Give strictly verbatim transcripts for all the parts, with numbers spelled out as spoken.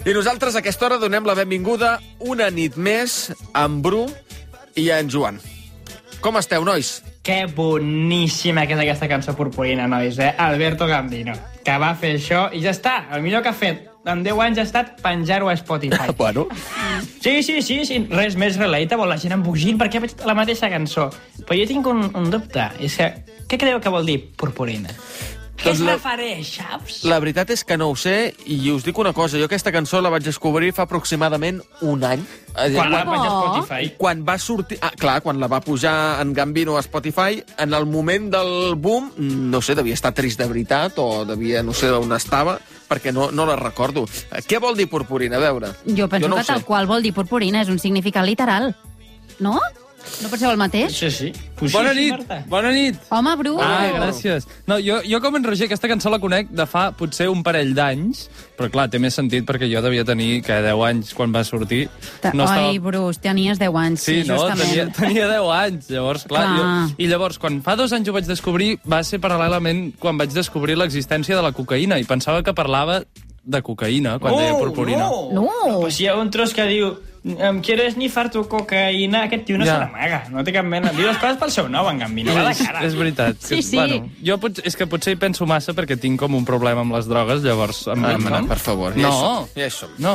I nosaltres a aquesta hora donem la benvinguda una nit més a en Bru i a en Joan. Com esteu, nois? Que boníssima que és aquesta cançó purpurina, nois, eh? Alberto Gambino, que va fer això i ja està. El millor que ha fet en deu anys ha estat penjar-ho a Spotify. Bueno. Sí, sí, sí, sí, res més relatable, la gent embogint perquè ha fet la mateixa cançó. Però jo tinc un, un dubte, és que què creieu que vol dir purpurina? Què es refereix, saps? La veritat és que no ho sé, i us dic una cosa, jo aquesta cançó la vaig descobrir fa aproximadament un any. Quan la va penjar a Spotify. Quan va sortir... Ah, clar, quan la va pujar en Gambino a Spotify, en el moment del boom, no sé, devia estar trist de veritat, o devia, no sé on estava, perquè no, no la recordo. Què vol dir purpurina? A veure. Jo penso jo no que tal qual vol dir purpurina, és un significat literal. No? No penseu el mateix? Sí, sí. Pues bona sí, nit, Marta. bona nit. Home, Bru! Ah, gràcies. No, jo, jo com en Roger, aquesta cançó la conec de fa potser un parell d'anys, però clar, té més sentit perquè jo devia tenir que deu anys quan va sortir. No estava... Ai, Bru, tenies deu anys, sí, sí no? justament. Tenia, tenia deu anys, llavors, clar. clar. Jo, I llavors, quan fa dos anys ho vaig descobrir, va ser paral·lelament quan vaig descobrir l'existència de la cocaïna, i pensava que parlava de cocaïna, quan oh, deia purpurina. No, no. Pues si hi ha un tros que diu em quieres snifar tu cocaïna, aquest tio no ja. se l'amaga, no té cap mena. Diu les coses pel seu nom, en Gambino, va de cara. És, és veritat. Sí, que, sí. Bueno, jo pot, és que potser hi penso massa perquè tinc com un problema amb les drogues, llavors... Amb Ah, el nom. per favor, ja No. hi som. Ja hi som. No.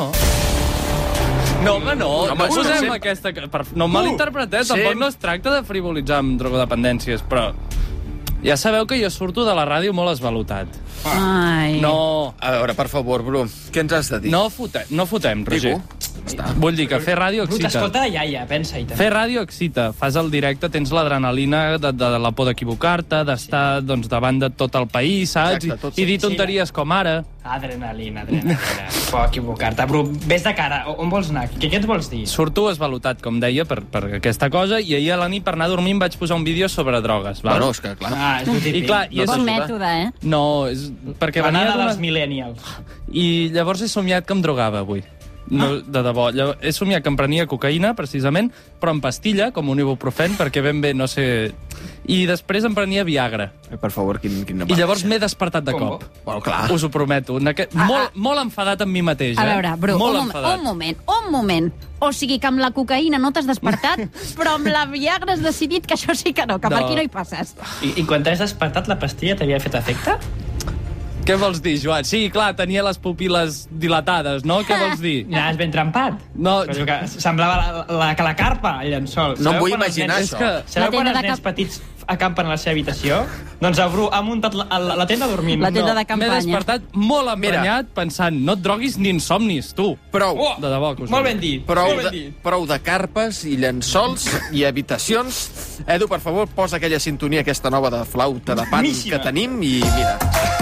No, home, no. Home, No posem sempre- aquesta... Per, no em malinterpreteu, sí. tampoc no es tracta de frivolitzar amb drogodependències, però... Ja sabeu que jo surto de la ràdio molt esvalotat. Ai. No, A veure, per favor, Bru, què ens has de dir? no fotem, no fotem, Roger. Digo. Vull dir que fer ràdio Bru, excita. t'escolta de iaia, pensa-hi també. Fer ràdio excita. Fas el directe, tens l'adrenalina de, de la por d'equivocar-te, d'estar doncs, davant de tot el país, saps? Exacte, tot I, I dir sí. tonteries com ara. Adrenalina, adrenalina. Por equivocar-te. Bru, ves de cara. On vols anar? Què, què et vols dir? Surto esvalotat, com deia, per, per aquesta cosa, i ahir a la nit, per anar a dormir, em vaig posar un vídeo sobre drogues. Val? Bueno, és que, clar... Ah, és el típic. I clar, i és... Bon t'ajuda. mètode, eh? No, és perquè venia L'anada d'una... dels millennials. I llavors he somiat que em drogava avui. No, de debò. Llavors, he somiat que em prenia cocaïna, precisament, però en pastilla, com un ibuprofen, perquè ben bé, no sé... I després em prenia Viagra. Eh, Per favor, quin, quin I llavors m'he despertat de Com? cop. Bueno, clar. Us ho prometo. Aquest... Ah, molt, molt enfadat amb mi mateix, eh? A veure, Bru, molt un, enfadat. un moment, un moment. O sigui que amb la cocaïna no t'has despertat, però amb la Viagra has decidit que això sí que no, que No. per aquí no hi passes. I, I quan t'has despertat, la pastilla t'havia fet efecte? Què vols dir, Joan? Sí, clar, tenia les pupil·les dilatades, no? Què vols dir? Ja has ben trampat. No. Però que semblava la, la, que la carpa, el llençol. No em Sabeu vull quan els imaginar nens- això. És que- Sabeu La quan tenda els de nens cap- petits acampen a la seva habitació? Doncs el Bru ha muntat la, la, la tenda dormint. La tenda de M'he campanya. despertat molt emprenyat pensant, no et droguis ni en somnis, tu. Prou. Oh, De debò que us ho molt dic. ben dit. Prou molt ben de, dit. prou de carpes i llençols i habitacions. Edu, per favor, posa aquella sintonia, aquesta nova de flauta de pan Boníssima. que tenim i mira.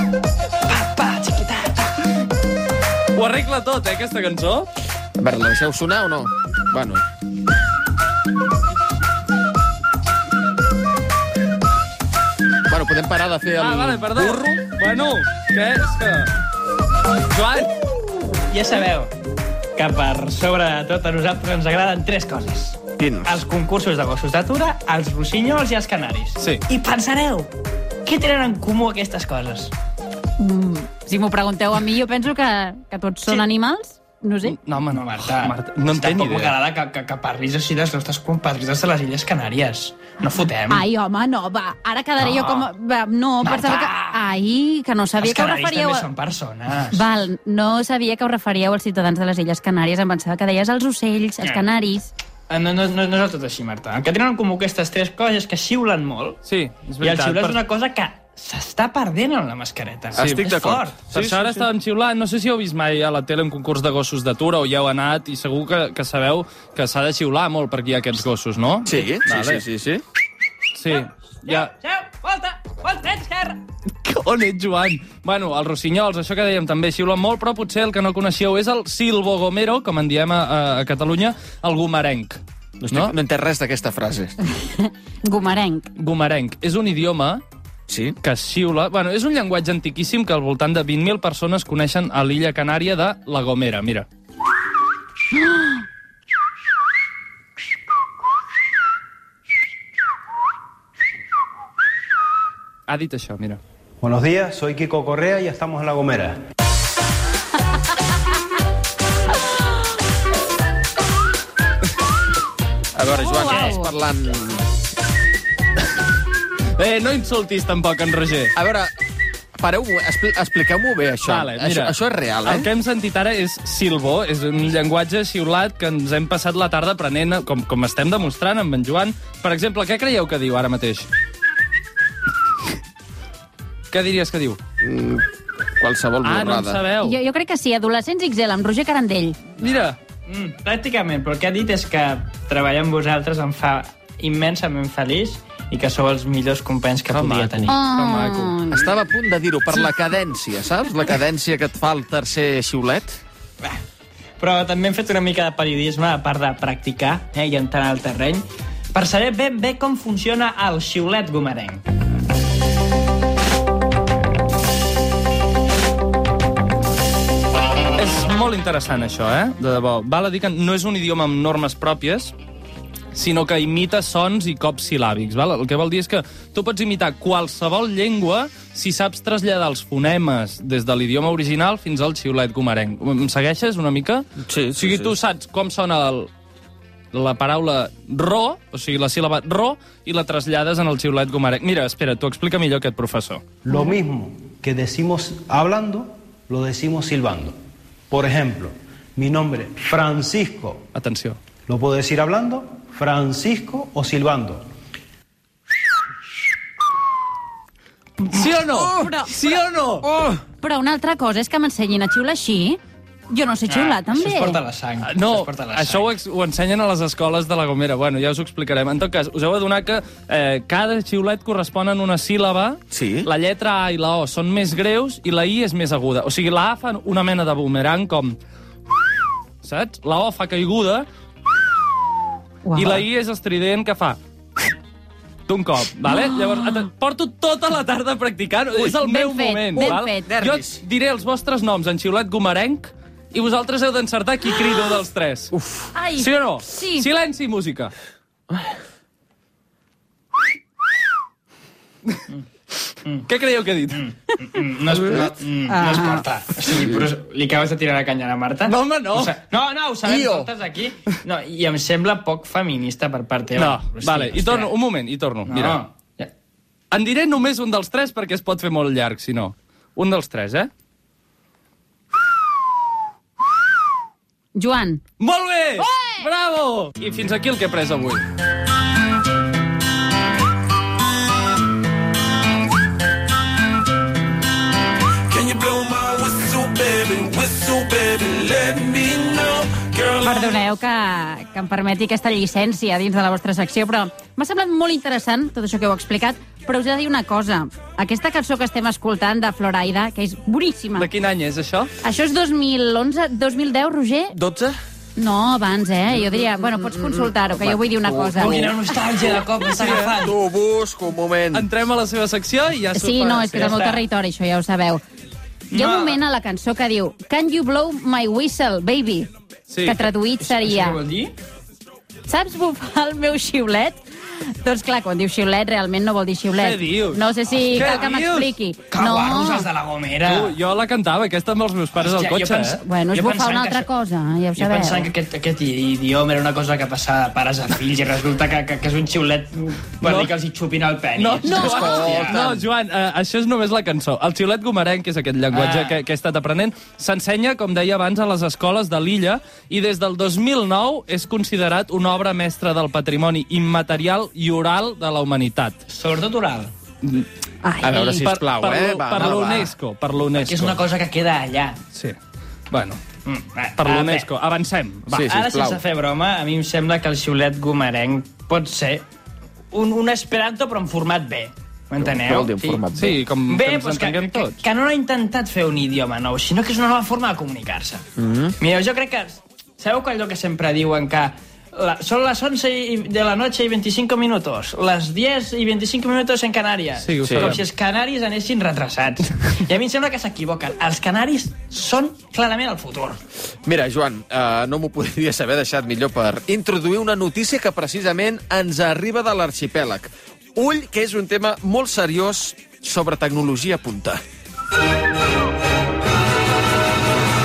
Pa, xiquita. Ho arregla tot, eh, aquesta cançó? A veure, la deixeu sonar o no? Bueno. Bueno, podem parar de fer el Ah, vale, perdó. burro? Bueno, què és que... Joan! Ja sabeu que per sobre de tot a nosaltres ens agraden tres coses. Quins? Els concursos de gossos d'atura, els rossinyols i els canaris. Sí. I pensareu, què tenen en comú aquestes coses? Mm, si m'ho pregunteu a mi, jo penso que, que tots són Sí. animals. No sé. No, home, No, Marta, Marta no en té ni tampoc idea. m'agrada que, que, que parlis així dels nostres compatriotes de les Illes Canàries. No fotem. Ai, home, no, va. Ara quedaré No. jo com... Va, no, Marta! pensava que... Ai, que no sabia Els que us canaris referíeu... també A... són persones. Val, no sabia que us referíeu als ciutadans de les Illes Canàries. Em pensava que deies els ocells, els Eh. canaris... Ah, No, no, no, no és tot així, Marta. El que tenen en comú aquestes tres coses és que xiulen molt. Sí, és I el veritat. xiular Per- és una cosa que s'està perdent en la mascareta. Sí, estic és d'acord. fort. Per això ara estàvem xiulant. No sé si heu vist mai a la tele un concurs de gossos d'atura o ja heu anat i segur que, que sabeu que s'ha de xiular molt per aquí aquests gossos, no? Sí, sí, Vale. sí, sí, sí. Sí. Ja... Seu, volta, volta, esquerra. On ets, Joan? Bueno, els rossinyols, això que dèiem, també xiulen molt, però potser el que no coneixeu és el silvogomero, com en diem a, a Catalunya, el gomerenc. No, estic, no? no he entès res d'aquesta frase. Gomerenc. Gomerenc. És un idioma Sí? que es xiula... Bueno, és un llenguatge antiquíssim que al voltant de vint mil persones coneixen a l'illa Canària de La Gomera. Mira. Ha dit això, mira. Buenos días, soy Kiko Correa y estamos en La Gomera. veure, Joan, Uau. estàs parlant... Eh, no insultis tampoc en Roger. A veure, pareu, expli expliqueu-m'ho bé, això. Vale, mira, això. Això és real, eh? El que hem sentit ara és silbo, és un llenguatge xiulat que ens hem passat la tarda aprenent, com, com estem demostrant amb en Joan. Per exemple, què creieu que diu ara mateix? Què diries que diu? Mm, qualsevol Ah, no en borrada. sabeu. Jo, jo crec que sí, Adolescents X L, amb Roger Carandell. Mira, Mm, pràcticament, però el que ha dit és que treballar amb vosaltres em fa immensament feliç i que sou els millors companys que Que podia maco. tenir. Que maco. Oh. Estava a punt de dir-ho per la cadència, saps? La cadència que et fa el tercer xiulet. Bah. Però també hem fet una mica de periodisme, a part de practicar eh, i entrar al terreny, per saber ben bé com funciona el xiulet gomerenc. és molt interessant això, eh? De debò. Val a dir que no és un idioma amb normes pròpies, sinó que imita sons i cops sil·làbics. Val? El que vol dir és que tu pots imitar qualsevol llengua si saps traslladar els fonemes des de l'idioma original fins al xiulet gomerenc. Em segueixes una mica? Sí, sí, O sigui, sí. tu saps com sona el, la paraula ro, o sigui, la síl·laba ro, i la trasllades en el xiulet gomerenc. Mira, espera, tu explica millor aquest professor. Lo mismo que decimos hablando, lo decimos silbando. Por ejemplo, mi nombre, Francisco, Atenció. ¿lo puedo decir hablando, Francisco o silbando? Sí o no? Oh, però- sí o no? Oh! Però una altra cosa és que m'ensenyin a xiular així. Jo no sé xiular, també. Això es porta a la sang. Ah, No, Això, es porta a la això ho, sang. ex- ho ensenyen a les escoles de la Gomera. Bueno, ja us ho explicarem. En tot cas, us heu d'adonar que eh, cada xiulet correspon a una síl·laba. Sí. La lletra A i la O són més greus i la I és més aguda. O sigui, la A fa una mena de boomerang com... Saps? La O fa caiguda Uau. i la I és estrident que fa... d'un cop, vale? Oh. Llavors, at- porto tota la tarda practicant. Ui, és el ben meu fet, moment. ben val? fet. Jo Nervis. diré els vostres noms en xiulet gomerenc i vosaltres heu d'encertar qui crido dels tres. Uf. Ai, Sí o no? sí. Silenci i música. Mm. Què creieu que he dit? Mm, no, es, no, mm, no es porta. O sigui, però li acabes de tirar la canya a la Marta? No, home, no. Ho sa- no, no, ho sabem Io. totes aquí. No, I em sembla poc feminista per part teva. No, O sigui, vale, i hòstia. torno, un moment, i torno. No. Mira, Ja. en diré només un dels tres perquè es pot fer molt llarg, si no. Un dels tres, eh? Joan. Molt bé! Bravo! I fins aquí el que he pres avui. Can you blow my whistle, baby? Whistle, baby, let me know. Girl, I'm Perdoneu que, que em permeti aquesta llicència dins de la vostra secció, però m'ha semblat molt interessant tot això que heu explicat, però us he de dir una cosa. Aquesta cançó que estem escoltant de Floraida, que és boníssima. De quin any és, això? Això és dos mil onze, dos mil deu, Roger? dotze? No, abans, eh? Jo diria... Bueno, pots consultar-ho, que jo vull dir una cosa. Oh, quina nostàlgia de cop m'està agafant. T'ho busco, un moment. Entrem a la seva secció i ja s'ho Sí, fa. no, és que és el meu està. territori, això ja ho sabeu. Hi ha un No. moment a la cançó que diu Can you blow my whistle, baby? Sí. Que traduït seria... Això què vol dir? Saps bufar el meu xiulet? Doncs clar, quan diu xiulet, realment no vol dir xiulet. Què dius? No sé si Què cal que dius? m'expliqui. Que No. guarros els de la Gomera. Tu, jo la cantava, aquesta amb els meus pares al Hòstia, jo cotxe, pens- eh? Bueno, és Jo bufar pensant una que altra això- cosa, ja ho Jo pensant sabeu. que aquest, aquest idioma era una cosa que passava de pares a fills i resulta que, que, que és un xiulet per No. dir que els hi xupin el penis. No, No. Joan, no, Joan, uh, això és només la cançó. El xiulet gomerenc, que és aquest llenguatge Ah. que, que he estat aprenent, s'ensenya, com deia abans, a les escoles de l'illa i des del dos mil nou és considerat una obra mestra del patrimoni immaterial i oral de la humanitat. Sobretot oral. Ai, A veure si- Per, Sisplau, per, eh? l'U- Va, per va, va. l'UNESCO, per l'UNESCO. Que és una cosa que queda allà. Sí. Bueno, Mm, va, per a l'UNESCO. Avancem. Va. Sí, veure, Ara, sisplau. sense fer broma, a mi em sembla que el xiulet gomerenc pot ser un, un esperanto, però en format B. M'enteneu? Què vol dir en format B? Sí, com Bé, que ens doncs que, entenguem que, tots. que no ha intentat fer un idioma nou, sinó que és una nova forma de comunicar-se. Mm -hmm. Mireu, jo crec que... Sabeu allò que sempre diuen que la, son las once de la noche y veinticinco minutos, las diez y veinticinco minutos en Canàries. Sí, ho Sí. Com sabem. si els canaris anessin retrasats. I a mi em sembla que s'equivoquen. Els canaris són clarament el futur. Mira, Joan, uh, no m'ho podries haver deixat millor per introduir una notícia que precisament ens arriba de l'arxipèlag. Ull, que és un tema molt seriós sobre tecnologia punta.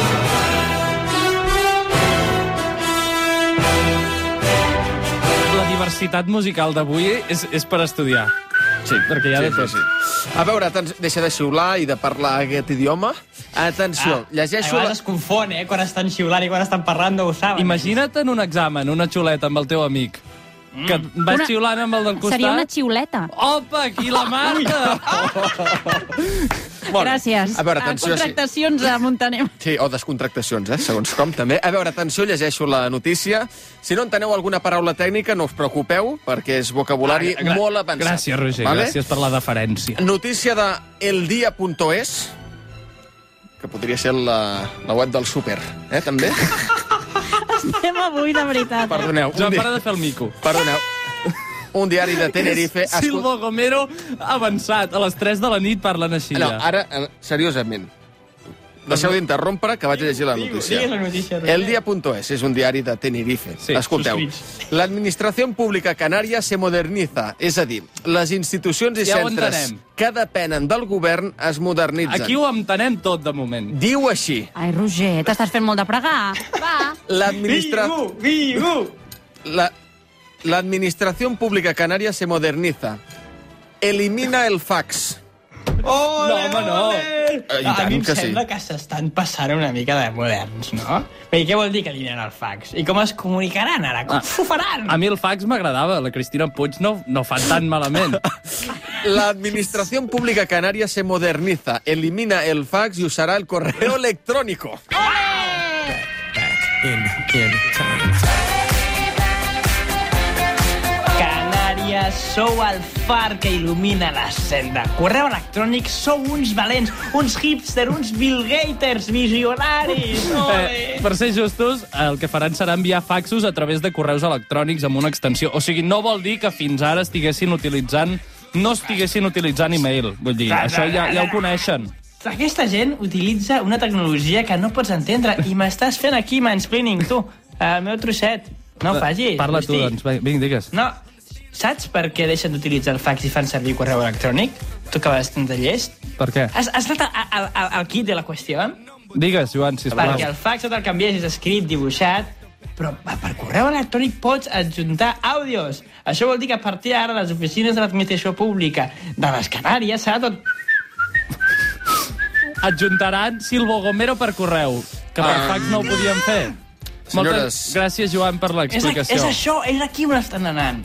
La diversitat musical d'avui és, és per estudiar. Sí, perquè hi ha sí, de tot. sí, sí. A veure, atenció, deixa de xiular i de parlar aquest idioma. Atenció, Ah, llegeixo... a La... vegades es confon, eh? Quan estan xiulant i quan estan parlant no ho saben. Imagina't en un examen, una xuleta amb el teu amic, que vas Una- xiulant amb el del costat... Seria una xiuleta. Opa, aquí la Marta! Bueno, Gràcies. A veure, Ah, atenció... sí. contractacions a Montaner. Sí, o descontractacions, eh? Segons com, també. A veure, atenció, llegeixo la notícia. Si no enteneu alguna paraula tècnica, no us preocupeu, perquè és vocabulari Ah, gra- molt avançat. Gràcies, Roger, Vale? gràcies per la deferència. Notícia de eldia.es, que podria ser la, la web del súper, eh, també? Estem avui, de veritat. eh? Perdoneu. un Joan, di- para de fer el mico. Perdoneu. Un diari de Tenerife... Silvo Gomero avançat. A les tres de la nit parlen així No, ja. ara, eh, seriosament. Deixeu d'interrompre, que vaig a llegir la notícia. Digues la notícia, Roger. Eldia.es és un diari de Tenerife. Sí, Escolteu, subscrits. l'administració pública canària se moderniza, és a dir, les institucions i Ja ho centres entenem. que depenen del govern es modernitzen. Aquí ho entenem tot, de moment. Diu així, Ai, Roger, t'estàs fent molt de pregar. Va. l'administra... Viu, viu! La... L'administración pública canaria se moderniza. Elimina el fax. Oh, No, home, no. Eh, i a tant mi em que sí. sembla que s'estan passant una mica de moderns, no? Perquè què vol dir que eliminen el fax? I com es comunicaran ara? Com Ah. ho faran? A mi el fax m'agradava. La Cristina Puig no, no fa tan malament. La administración pública canaria se moderniza. Elimina el fax y usará el correo electrónico. In, in time. Canàries, sou el far que il·lumina la senda. Correu electrònic, sou uns valents, uns hipster, uns billgaters visionaris. Ole! Eh, per ser justos, el que faran serà enviar faxos a través de correus electrònics amb una extensió. O sigui, no vol dir que fins ara estiguessin utilitzant no estiguessin utilitzant e-mail. Vull dir, Clar, això ja, clar, ja ho clar. coneixen. Aquesta gent utilitza una tecnologia que no pots entendre i m'estàs fent aquí mansplaining, tu, el meu trosset. No ho facis. Parla tu, Agustí. doncs. Vinga, vinga, digues. No, saps per què deixen d'utilitzar el fax i fan servir correu electrònic? Tu que vas tan de llest. Per què? Has, has anat al, al, al, al kit de la qüestió? Digues, Joan, sisplau. Perquè el fax tot el canvies és escrit, dibuixat, però va, per correu electrònic pots adjuntar àudios. Això vol dir que a partir d'ara les oficines de l'administració pública de les Canàries serà tot... Adjuntaran Silvo Gomero per correu, que per Ah. fax no ho podien fer. Senyores. Moltes gràcies, Joan, per És, a, l'explicació. és això, és aquí on estan anant.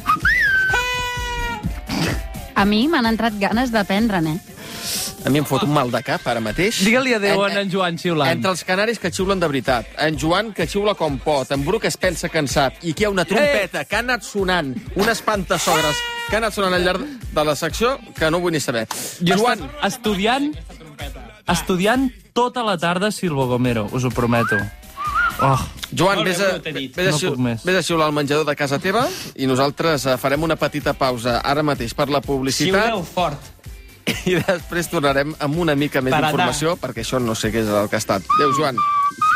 A mi m'han entrat ganes d'aprendre'n, eh? A mi em fot un mal de cap ara mateix. Digue-li adéu En- a en Joan xiulant. Entre els canaris que xiulen de veritat, en Joan que xiula com pot, en Bru que es pensa cansat, i aquí hi ha una trompeta que ha anat sonant, un espantasogres que ha anat sonant al llarg de la secció que no vull ni saber. Jo he Joan, estat estudiant, estudiant tota la tarda Silvo Gomero, us ho prometo. Oh, Joan, Molt bé, vés a, Bru, t'he dit. vés, a No xiu- puc més. vés a xiular al menjador de casa teva i nosaltres eh, farem una petita pausa ara mateix per la publicitat Xiuleu fort. i després tornarem amb una mica més Per anar. d'informació perquè això no sé què és el que ha estat. Adéu, Joan.